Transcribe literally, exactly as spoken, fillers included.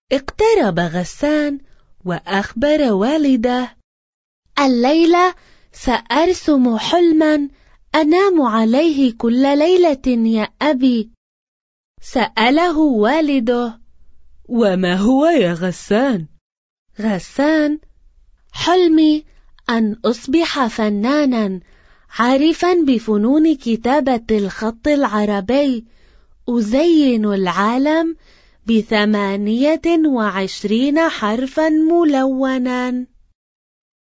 اقترب غسان وأخبر والده: الليلة سأرسم حلما أنام عليه كل ليلة يا أبي. سأله والده: وما هو يا غسان؟ غسان: حلمي أن أصبح فنانا عارفا بفنون كتابة الخط العربي، أزين العالم بثمانية وعشرين حرفا ملونا.